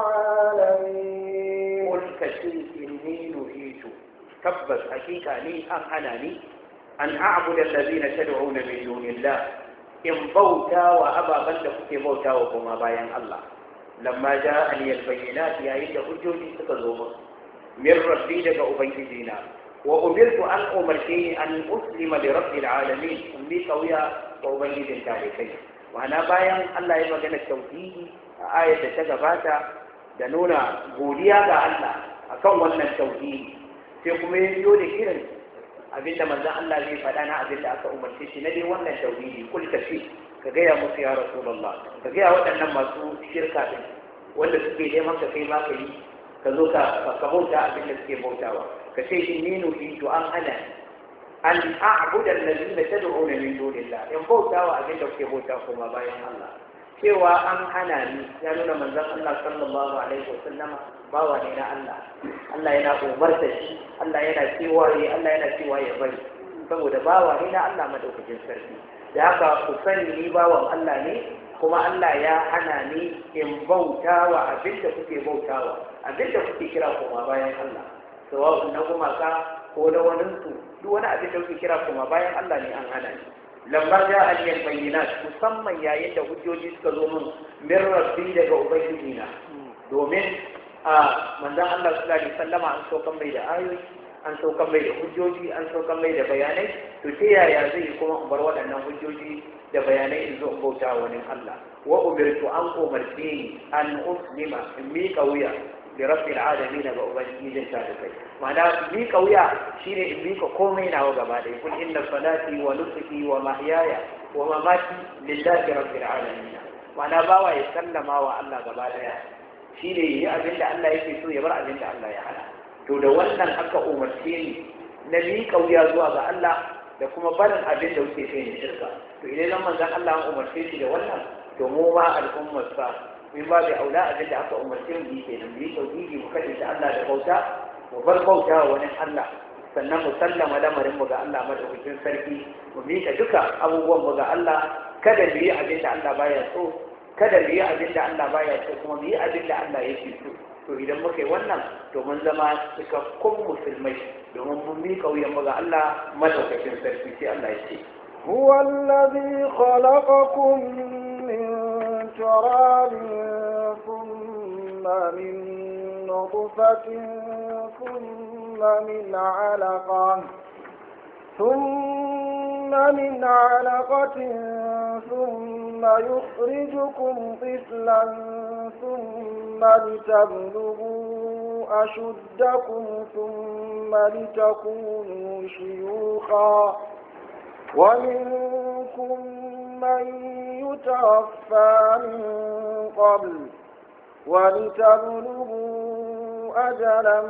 العالمين. قل كشيء إني نهيت تبت حقيقة لي أم أنا لي أن أعبد الذين تدعون من دون الله إن بوتا وأبا بند كي بوتا وكما باين الله لما جاءني البينات يا إيد حجوجي تكذوب من ربي لك أبيدينا وأمرت أن أمرتني أن أسلم لرب العالمين أمي قوية وأبيد التاريخين وأنا باين الله يبغى التوحيد آية تجباتا دنونا بوليا الله أكون ون التوحيد في قميص يولي abinda manzon Allah zai faɗa na abinda aka umarce shi na dai wannan tauhidi kul tafi ka gaya musu ya rasulullah ka gaya waɗannan masu shirka din wanda suke neman ka kai ma ka yi ka zo ka ka bauta abinda suke bautawa ka ce inni nuhitu an ana an a'budu allazina tad'una min dunillah in bautawa abinda kuke bauta kuma bayan Allah cewa an hana ni ya nuna manzon Allah sallallahu alaihi wasallama bawa ne na Allah Allah yana umarta shi Allah yana cewa ya Allah yana cewa ya bari saboda bawa ne na Allah madaukakin sarki da haka ku sani ni bawan Allah ne kuma Allah ya hana ni in bautawa abinda kuke bautawa abinda kuke kira kuma bayan Allah sawa'un na gumaka ko da wani su duk wani abin da kuke kira kuma bayan Allah ne an hana ni lamma ja al bayyinat musamman yayin da hujjoji suka zo min min rabbi daga ubangiji na domin a manzon Allah sallallahu alaihi wasallama an saukan mai da ayoyi an saukan mai da hujjoji an saukan mai da bayanai to ta yaya zai kuma bar waɗannan hujjoji da bayanai in zo in bauta wani Allah wa umirtu an umarce ni an uslima in miƙa wuya da rabbil alamin ga ubangijin ta da kai ma'ana miƙa wuya shine in miƙa komai nawa gaba ɗaya kul inna salati wa nusuki wa mahyaya wa mamati lillahi rabbil alamin ma'ana bawa ya sallama wa Allah gaba ɗaya shine yi abinda Allah yake so ya bar abinda Allah ya hana to da wannan aka umarce ni na miƙa wuya zuwa ga Allah da kuma barin abin da kuke kai ne shirka to idan nan manzon Allah an umarce shi da wannan to mu ma al'ummar sa min ba da aula abin da aka umarce mu yi kenan mu yi tauhidi mu kace da Allah da bauta mu bar bauta wa wani Allah sannan mu sallama lamarin mu ga Allah madaukakin sarki mu miƙa duka abubuwan mu ga Allah kada mu yi abin da Allah baya so kada mu yi abin da Allah baya so kuma mu yi abin da Allah yake so to idan muka yi wannan to mun zama cikakkun musulmai domin mun miƙa wuyan mu ga Allah madaukakin sarki sai Allah ya ce هو الذي خلقكم من تراب ثم من نطفة ثم من علقة ثم من علقة ثم يخرجكم طفلا ثم لتبلغوا أشدكم ثم لتكونوا شيوخا ومنكم من يتوفى من قبل ولتبلغوا أجلا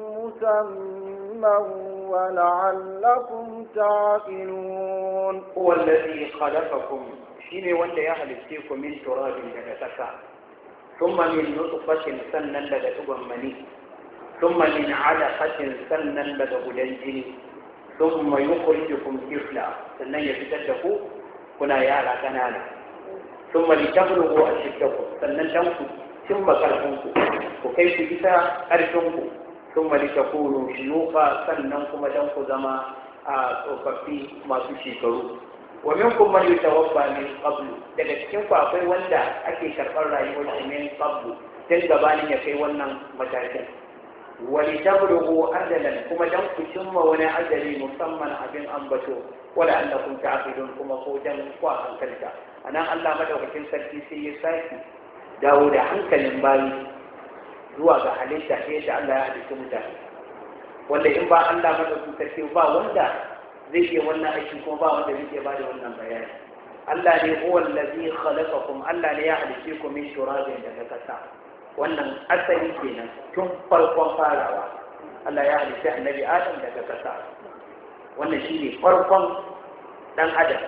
مسمى ولعلكم تعقلون هو الذي خلقكم شيني ولا يخلقكم من تراب لتسكى ثم من نطفة سنا لتبن مني ثم من علقة سنا لتبن ثم يخرجكم طفلا sannan ya fitar da ku kuna yara kanana thumma litablughu ashiddakum sannan dan ku cimma karfinku ku kai ku isa karfinku thumma litakunu shuyukha sannan kuma dan ku zama a tsofaffi masu shekaru wa minkum man yatawaffa min qablu daga cikin ku akwai wanda ake karɓar rayuwar shi min qablu tun gabanin ya kai wannan matakin ولتبلغوا أجلا كما دمك ثم ولا أجل مسمى أبن أنبتوا ولا أنكم تعقلون كما قوجا وقاقا كلتا أنا الله مدعوك تنسل سي ساكي داود عنك لنبالي زواج حليتا حيث الله يحدث متاكي ولا إن با الله مدعوك تنسل با وندا زي وانا أشي كما با وندا زي بالي وانا بياني Allah ne huwa allazi khalaqakum Allah ne ya halice ku min turabin daga kasa wannan asali kenan tun farkon farawa Allah ya halice annabi Adam daga kasa wannan shine farkon dan adam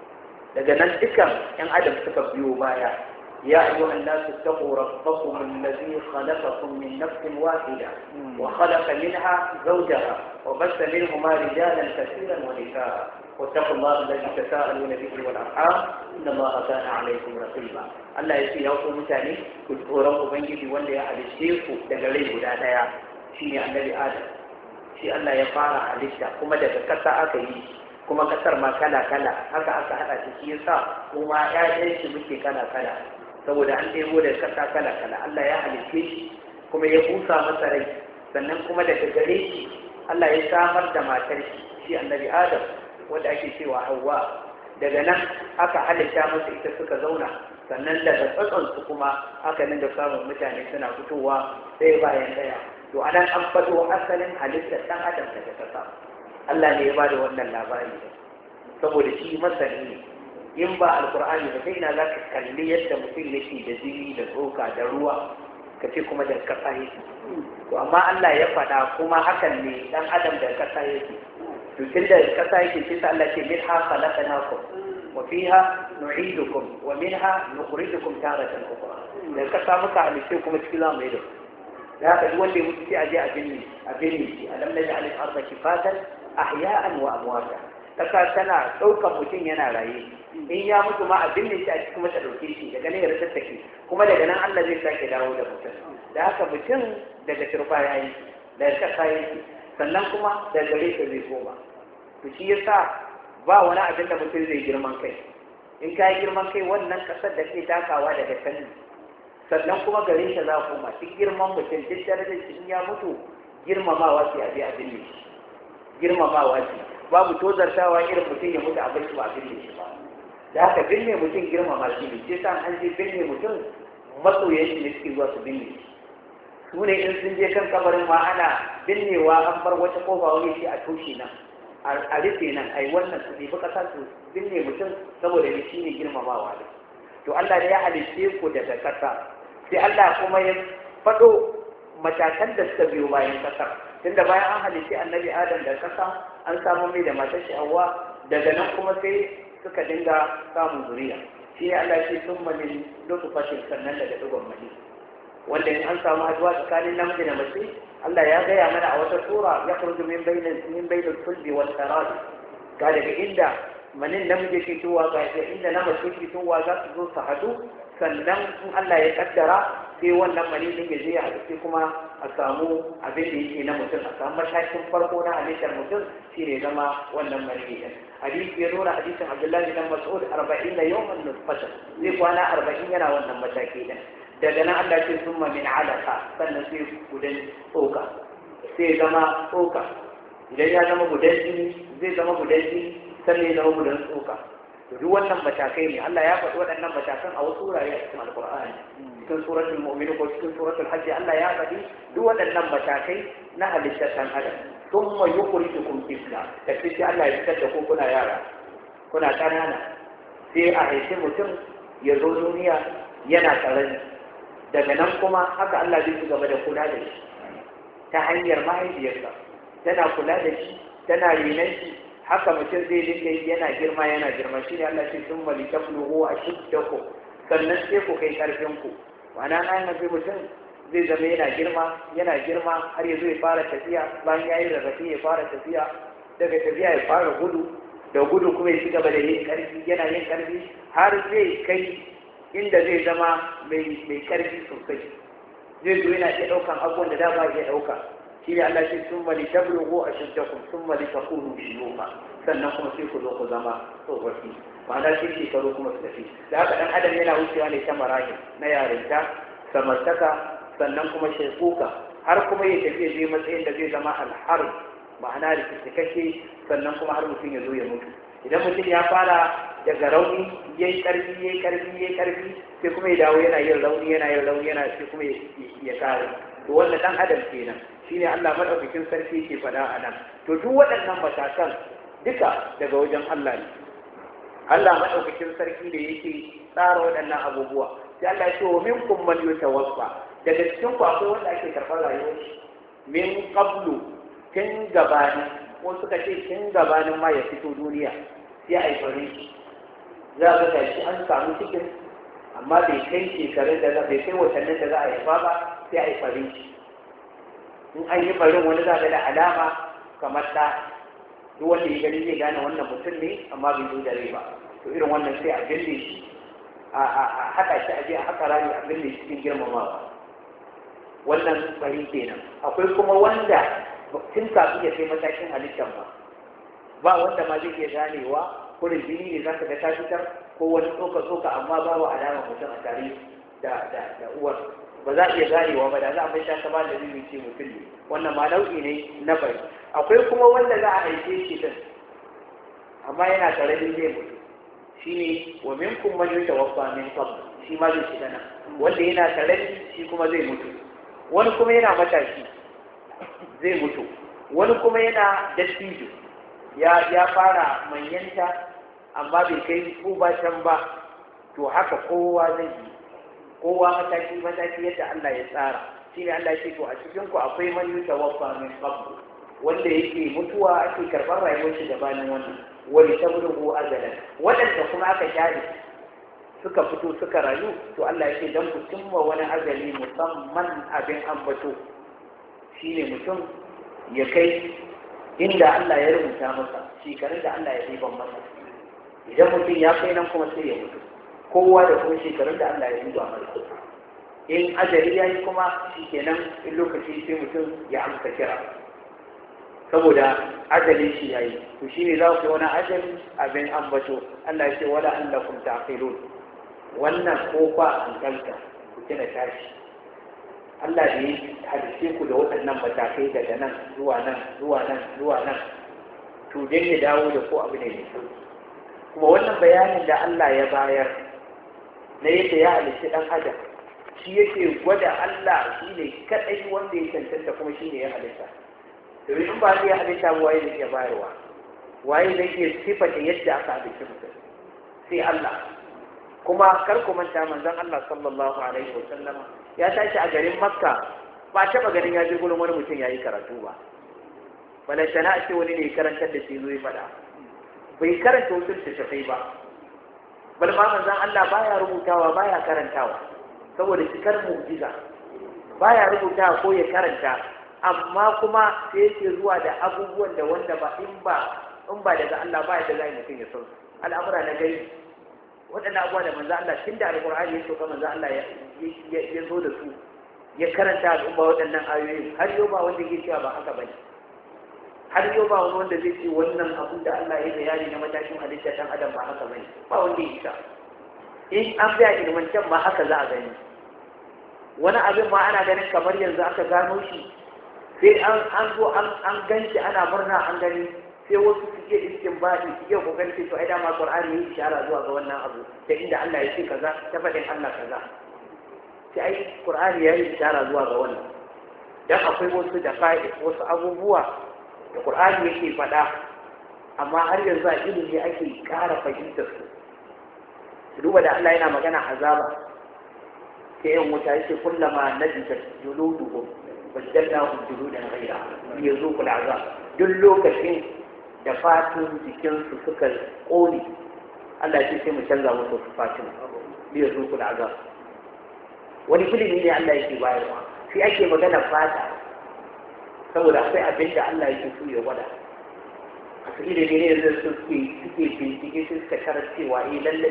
daga nan dukan yan adam suka biyo baya ya ayyuhan nasu taqu rabbakum allazi khalaqakum min nafsin wahida wa khalaqa minha zawjaha wa bassa minhuma rijalan katiran wa nisaa واتقوا الله الذي تساءلون به والارحام ان الله كان عليكم رقيبا Allah ya ce ya ku mutane ku tsoron ubangiji wanda ya halice ku daga rai guda daya shine annabi Adam shi Allah ya fara halitta kuma daga kasa aka yi kuma kasar ma kala kala haka aka hada shi shi yasa kuma ƴaƴan shi muke kala kala saboda an debo da kasa kala kala Allah ya halice shi kuma ya busa masa rai sannan kuma daga gare shi Allah ya samar da matar shi shi annabi Adam wanda ake cewa Hawwa daga nan aka halitta masa ita suka zauna sannan daga tsatson kuma aka nan da samun mutane suna fitowa ɗaya bayan ɗaya to anan an faɗo asalin halittar ɗan adam daga ƙasa Allah ne ya ba da wannan labari saboda shi masani ne in ba alkur'ani ba kai na za ka kalli yadda mutum yake da jini da tsoka da ruwa ka ce kuma da ƙasa yake to amma Allah ya faɗa kuma hakan ne ɗan adam da ƙasa yake to tunda kasa yake ce ta Allah ce minha khalaqnakum wa fiha nu'idukum wa minha nukhrijukum taratan ukhra da kasa muka halice kuma cikin zamu yi da da haka duk wanda ya mutu sai a je a binne a binne shi alam naj'al al-ardha kifatan ahya'an wa amwata kasa tana daukan mutum yana raye in ya mutu ma a binne shi a cikin kuma ta dauke shi daga nan ya ratattake kuma daga nan Allah zai sake dawo da mutum da haka mutum daga turba yayi daga kasa yake sannan kuma da gare ta zai koma to shi yasa ba wani abin da mutum zai girman kai in ka yi girman kai wannan kasar da ke takawa daga can sannan kuma gare ta za koma duk girman mutum duk darajar shi in ya mutu girmamawa ce a je a binne shi girmamawa ce babu tozartawa irin mutum ya mutu a bai ba a binne shi ba da haka binne mutum girmama shi ne sai sa an je binne mutum masoyan shi ne suke zuwa su binne shi su ne in sun je kan kabarin ma ana binnewa an bar wata kofa wani shi a toshe nan a rufe nan ai wannan su ɗebi ƙasa su binne mutum saboda ne shi ne girmamawa ne to Allah da ya halitte ku daga ƙasa sai Allah kuma ya faɗo matakan da suka biyo bayan ƙasa tunda bayan an halitte annabi Adam da ƙasa an samu mai da matar shi Hawwa daga nan kuma sai suka dinga samun zuriya shi ne Allah ya ce summa min nutfatin sannan daga dugon mani wanda in an samu haduwa tsakanin namiji da mace Allah ya gaya mana a wata sura ya kurdu min bainal min bainal sulbi wal tarad ga daga inda manin namiji ke tuwa ga inda na mace ke tuwa za su zo su hadu sannan in Allah ya kaddara sai wannan mani din ya je a sai kuma a samu abin da yake na mutum a samu matakin farko na halittar mutum shine zama wannan mani din hadisi ya nuna hadisin Abdullahi bin Mas'ud arba'in yawman nutfatan zai kwana arba'in yana wannan mataki din daga nan Allah ce summa min alaka sannan sai gudan tsoka sai zama tsoka idan ya zama gudan jini zai zama gudan jini sannan ya zama gudan tsoka to duk wannan matakai ne Allah ya faɗi waɗannan matakan a wasu wurare a cikin Alƙur'ani cikin suratul mu'min ko cikin suratul hajj Allah ya faɗi duk waɗannan matakai na halittar ɗan adam thumma yukhrijukum tifla kace sai Allah ya fitar da ku kuna yara kuna ƙanana sai a haifi mutum ya zo duniya yana karami daga nan kuma haka Allah zai ci gaba da kula da shi ta hanyar mahaifiyarsa tana kula da shi tana renon shi haka mutum zai dinga yi yana girma yana girma shi ne Allah ce sun mali ta fuluhu a shiddaku sannan sai ku kai karfin ku ma'ana na yanzu mutum zai zama yana girma yana girma har ya zo ya fara tafiya bayan ya yi rarrafe ya fara tafiya daga tafiya ya fara gudu da gudu kuma ya ci gaba da yin karfi yana yin karfi har zai kai inda zai zama mai karfi sosai zai zo yana iya ɗaukan abubuwan da da ba iya ɗauka shi ne Allah ce sun mali tablugu a shiddakum sun mali takunu shiyuka sannan kuma sai ku zo ku zama tsofaffi ma'ana shi shekaru kuma su tafi da haka ɗan adam yana wucewa ne ta marahi na yarinta samartaka sannan kuma shekuka har kuma ya tafi ya je matsayin da zai zama alhar ma'ana da kashe sannan kuma har mutum ya zo ya mutu idan mutum ya fara daga rauni ya yi ƙarfi ya yi ƙarfi ya yi ƙarfi sai kuma ya dawo yana yin rauni yana yin rauni yana sai kuma ya kare to wannan ɗan adam kenan shine Allah madaukakin sarki yake faɗa a nan to duk waɗannan matakan duka daga wajen Allah ne Allah madaukakin sarki da yake tsara waɗannan abubuwa sai Allah ya ce wa minkum man yutawaffa daga cikin ku akwai wanda ake karɓar rayuwar shi min qablu tun gabanin ko suka ce tun gabanin ma ya fito duniya sai a yi farin shi za a ga shi an samu cikin amma bai kai shekarun da bai kai watannin da za a yi ba sai a yi farin shi in an yi farin wani za ga da alama kamar ɗa duk wanda ya gani zai gane wannan mutum ne amma bai zo da rai ba to irin wannan sai a binne shi a haɗa shi a je a haka rami a binne shi cikin girmamawa wannan bari kenan akwai kuma wanda tun kafin ya kai matakin halittar ba ba wanda ma zai iya ganewa kurin jini ne za ka ga ta fitar ko wani tsoka tsoka amma ba wa alama mutum a tare da da uwar ba za a iya ganewa ba da za a mai shaka ba da zai ce mutum ne wannan ma nau'i ne na bari akwai kuma wanda za a aike shi din amma yana tare da zai mutu shine wa minkum man yatawaffa min qabl shi ma zai shiga nan wanda yana tare shi kuma zai mutu wani kuma yana matashi zai mutu wani kuma yana dattijo ya ya fara manyanta amma bai kai tsuba can ba to haka kowa zai yi kowa mataki mataki yadda Allah ya tsara shine Allah ya ce to a cikin ku akwai man yutawaffa min qabl wanda yake mutuwa ake karɓar rayuwar shi gabanin wannan wani tabruhu ajalan wadanda kuma aka share suka fito suka rayu to Allah yake dan ku cimma wani ajali musamman abin ambato shine mutum ya kai inda Allah ya rubuta masa shekarun da Allah ya riban masa idan mutum ya kai nan kuma sai ya mutu kowa da kuma shekarun da Allah ya riba masa in ajali ya yi kuma shikenan in lokaci sai mutum ya amsa kira saboda ajalin shi ya yi to shine za ku yi wani ajali abin ambato Allah ya ce wala allakum ta'qilun wannan kofa an kanta ku kina tashi Allah da ya halice ku da waɗannan matakai daga nan zuwa nan zuwa nan zuwa nan to dan ya dawo da ko abu ne mai kyau kuma wannan bayanin da Allah ya bayar na yadda ya halice dan adam shi yake gwada Allah shi ne kadai wanda ya cancanta kuma shi ne ya halitta domin in ba zai halitta ba waye zai iya bayarwa waye zai iya sifata yadda aka halice mutum sai Allah kuma kar ku manta manzon Allah sallallahu alaihi wa sallama ya tashi a garin Makka ba taba ganin ya je gurin wani mutum yayi karatu ba bala sana ce wani ne karantar da shi zo ya fada bai karanta wasu tafai ba bal ma manzon Allah baya rubutawa baya karantawa saboda cikar mu'jiza baya rubutawa ko ya karanta amma kuma sai yake zuwa da abubuwan da wanda ba in ba in ba daga Allah ba ya da zai mutum ya san al'amura na gari waɗannan abubuwa da manzo Allah tun da alƙur'ani ya soka manzo Allah ya zo da su ya karanta al'umma waɗannan ayoyi har yau ba wanda ke cewa ba haka bane har yau ba wani wanda zai ce wannan abin da Allah ya bayani na matakin halitta ɗan adam ba haka bane ba wanda ya isa in an biya ilmantan ma haka za a gani wani abin ma ana ganin kamar yanzu aka gano shi sai an zo an ganci ana murna an gani sai wasu suke iskin baɗi suke kokarin ce to ai dama Qur'ani yayi ishara zuwa ga wannan abu da inda Allah ya ce kaza ta faɗin Allah kaza sai ai Qur'ani yayi ishara zuwa ga wannan dan akwai wasu da fa'i wasu abubuwa da Qur'ani yake faɗa amma har yanzu a ilimi ake ƙara fahimtar su duba da Allah yana magana azaba sai yan wuta yake kullama najat juluduhum baddalnahum juludan ghayra liyazuqul azab duk lokacin da fatun jikinsu suka ƙone Allah ya ce mu canza musu fatun liyazuqul azab wani ilimi ne Allah yake bayarwa sai ake magana fata saboda akwai abin da Allah yake so ya gwada a su ilimi ne da suke suke bincike su suka tarar cewa eh lalle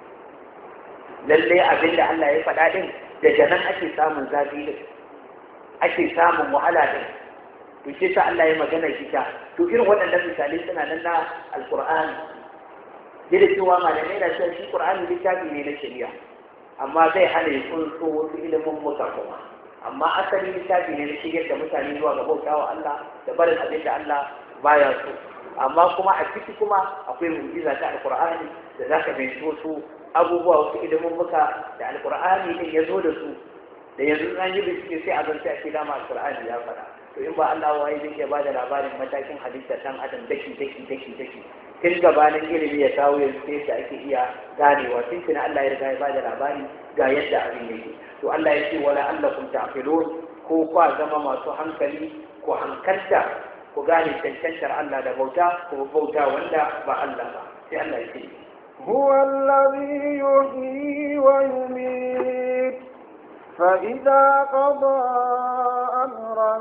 lalle abin da Allah ya faɗa din daga nan ake samun zafi din ake samun wahala din to shi sa Allah ya magana kita to irin waɗannan misalai suna nan na alqur'ani da cewa malamai na cewa shi qur'ani littafi ne na shari'a amma zai hana ya kunso wasu ilimin muka kuma amma asali littafi ne na shigar da mutane zuwa ga bautawa Allah da barin abin da Allah baya so amma kuma a ciki kuma akwai mu'jiza ta alqur'ani da zaka binci wasu abubuwa wasu ilimin muka da alqur'ani din ya zo da su da yanzu an yi bincike sai a zance a ce dama alqur'ani ya faɗa to in ba Allah waye zai iya bada labarin matakin halitta dan adam daki daki daki daki tun gabanin ilimi ya kawo yanzu sai da ake iya ganewa tun tuna Allah ya riga ya bada labari ga yadda abin yake to Allah ya ce wala allakum ta'qilun ko kwa zama masu hankali ko hankalta ku gane cancantar Allah da bauta ko bauta wanda ba Allah ba sai Allah ya ce هو الذي يحيي ويميت فإذا قضى أمرا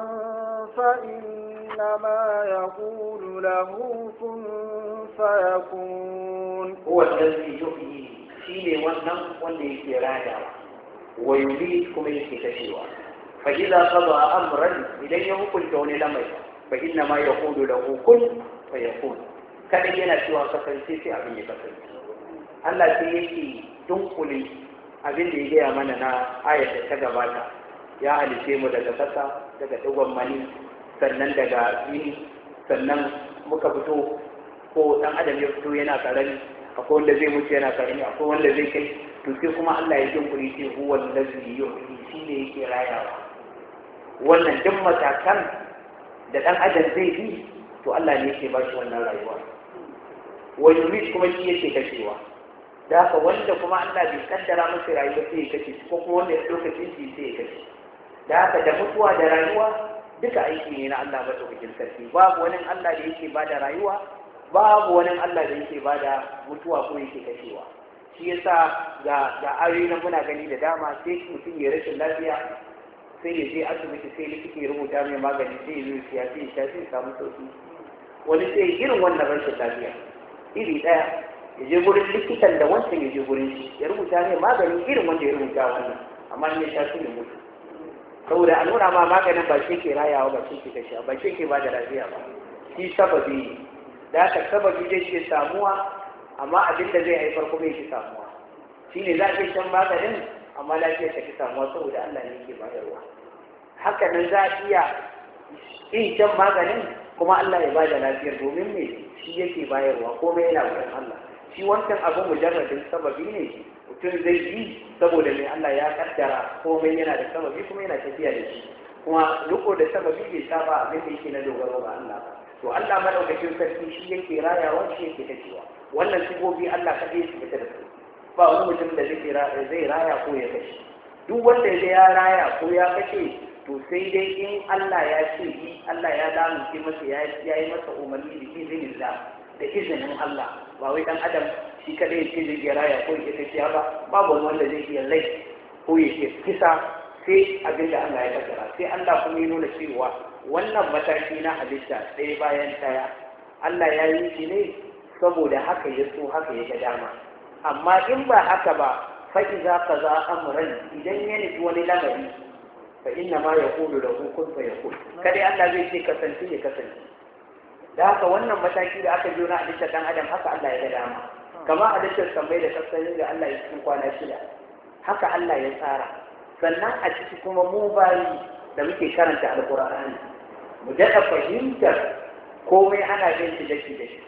فإنما يقول له كن فيكون هو الذي يحيي شيء ونم والذي يراجع ويميت كما يكتشفه فإذا قضى أمرا إليه كل كون لمي فإنما يقول له كن فيكون kada yana cewa kasance sai abin ya kasance Allah sai yake dunkule abin da ya gaya mana na ayar da ta gabata ya halice mu daga ƙasa daga ɗigon mani sannan daga jini sannan muka fito ko ɗan adam ya fito yana karami akwai wanda zai mutu yana karami akwai wanda zai kai to sai kuma Allah ya dunkule ce huwa allazi yuhyi shi ne yake rayawa wannan duk matakan da ɗan adam zai bi to Allah ne yake ba shi wannan rayuwa wa yumit kuma shi yake kashewa da haka wanda kuma Allah bai kaddara masa rayuwa sai ya kashe ko kuma wanda ya lokacin shi sai ya kashe da haka da mutuwa da rayuwa duka aiki ne na Allah madaukakin sarki babu wani Allah da yake bada rayuwa babu wani Allah da yake bada mutuwa ko yake kashewa shi yasa ga ga ayoyi nan muna gani da dama sai mutum ya rashin lafiya sai ya je asibiti sai likita ya rubuta mai magani sai ya zo ya sai ya sai ya samu sauki wani sai irin wannan rashin lafiya iri daya ya je gurin likitan da wancan ya je gurin shi ya rubuta mai magani irin wanda ya rubuta wannan amma ne ya sha su ne mutu saboda a nuna ma maganin ba shi ke rayawa ba shi ke kashe ba shi ke ba da lafiya ba shi sababi ne da haka sababi zai ke samuwa amma abin da zai haifar kuma yake samuwa shi ne za a iya shan maganin amma lafiyar ta ki samuwa saboda Allah ne ke bayarwa haka nan za a iya yin shan maganin kuma Allah ya bada lafiyar domin me shi yake bayarwa komai yana wurin Allah shi wancan abu mujarradin sababi ne mutum zai yi saboda mai Allah ya kaddara komai yana da sababi kuma yana tafiya da shi kuma riko da sababi bai saba abin da yake na dogaro ga Allah to Allah madaukakin sarki shi yake rayawa shi yake kashewa wannan sigobi Allah kadai su fita da su ba wani mutum da zai raya ko ya kashe duk wanda ya raya ko ya kashe to sai dai in Allah ya ce yi Allah ya lamunce masa ya yi masa umarni da izinin da da izinin Allah ba wai dan adam shi kadai ce zai iya raya ko ya kashe ba babu wani wanda zai iya lai ko ya ke kisa sai abin da Allah ya kaddara sai Allah kuma ya nuna cewa wannan mataki na halitta ɗaya bayan ɗaya Allah ya yi shi ne saboda haka ya so haka ya ga dama amma in ba haka ba fa iza qaza amran idan ya nufi wani lamari fa inna ma yaqulu lahu kun fayakun kada Allah zai ce kasance ne kasance da haka wannan mataki da aka biyo na halittar dan adam haka Allah ya ga dama kama halittar sammai da kasance da Allah ya cikin kwana shida haka Allah ya tsara sannan a ciki kuma mu bayi da muke karanta alqur'ani mu daɗa fahimtar komai ana jin shi daki daki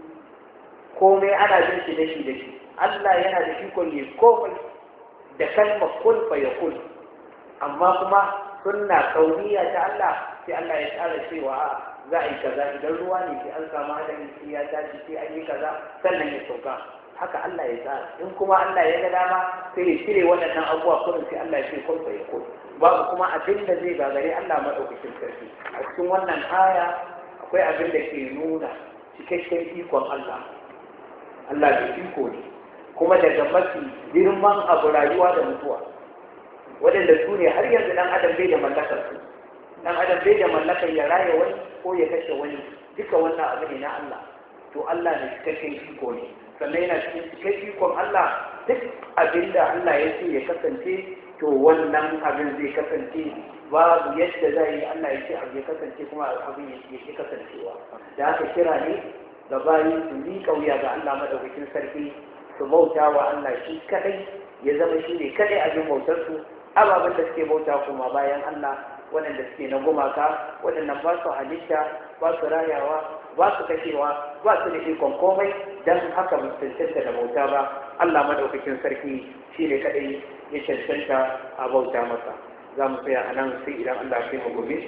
komai ana jin shi daki daki Allah yana da ikon ne komai da kalmar kun fa yakun amma kuma sunna kauniya ta Allah sai Allah ya tsara cewa za a yi kaza idan ruwa ne sai an samu hadari sai ya tashi sai an yi kaza sannan ya sauka haka Allah ya tsara in kuma Allah ya ga dama sai ya cire waɗannan abubuwa kullum sai Allah ya ce kun fa yakun babu kuma abin da zai gagare Allah madaukakin sarki a cikin wannan aya akwai abin da ke nuna cikakken ikon Allah Allah bai iko ne kuma daga mafi girman abu rayuwa da mutuwa waɗanda su ne har yanzu ɗan adam bai da mallakar su ɗan adam bai da mallakar ya raya wani ko ya kashe wani duka wannan abu ne na Allah to Allah ne cikakken iko ne sannan yana cikin cikakken ikon Allah duk abin da Allah ya ce ya kasance to wannan abin zai kasance babu yadda za yi Allah ya ce abu ya kasance kuma abin ya ke kasancewa da haka kira ne ga bayi su miƙa wuya ga Allah madaukakin sarki su bauta wa Allah shi kadai ya zama shi ne kadai abin bautar su ababen da suke bauta kuma bayan Allah waɗanda suke na gumaka waɗannan ba su halitta ba su rayawa ba su kashewa ba su da ikon komai don haka ba su cancanta da bauta ba Allah madaukakin sarki shi ne kadai ya cancanta a bauta masa za mu tsaya a nan sai idan Allah ya mu gobe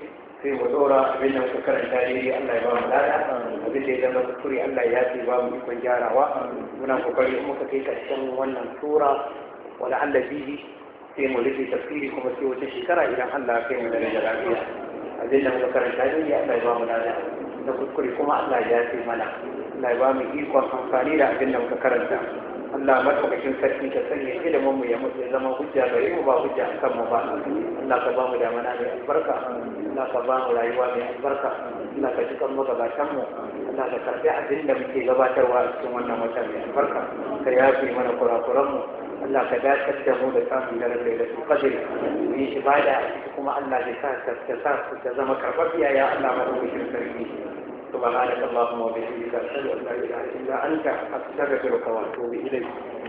sai mu dora abin da muka karanta daidai Allah ya ba mu lada abin da ya zama kuskure Allah ya ce ba mu ikon gyarawa muna kokari muka kai karshen wannan sura wala Allah bihi sai mu rufe tafsiri kuma sai wata shekara idan Allah ya kai mu da lafiya abin da muka karanta daidai Allah ya ba mu lada da kuskure kuma Allah ya ce mana Allah ya ba mu ikon amfani da abin da muka karanta Allah madaukakin sarki ka sanya ilimin mu ya mutu ya zama hujja gare mu ba hujja akan mu ba Allah ka ba mu da mana mai albarka Allah ka ba mu rayuwa mai albarka Allah ka cikan magabatan mu Allah ka karbi abin da muke gabatarwa a cikin wannan wata mai albarka ka yafe mana kurakuran mu Allah ka dakatar da mu da samun darajar da su kadiri mu yi ibada a ciki kuma Allah ya sa ta sa ta zama karfafiya ya Allah madaukakin sarki سبحانك اللهم وبحمدك أشهد أن لا إله إلا أنت أستغفرك وأتوب إليك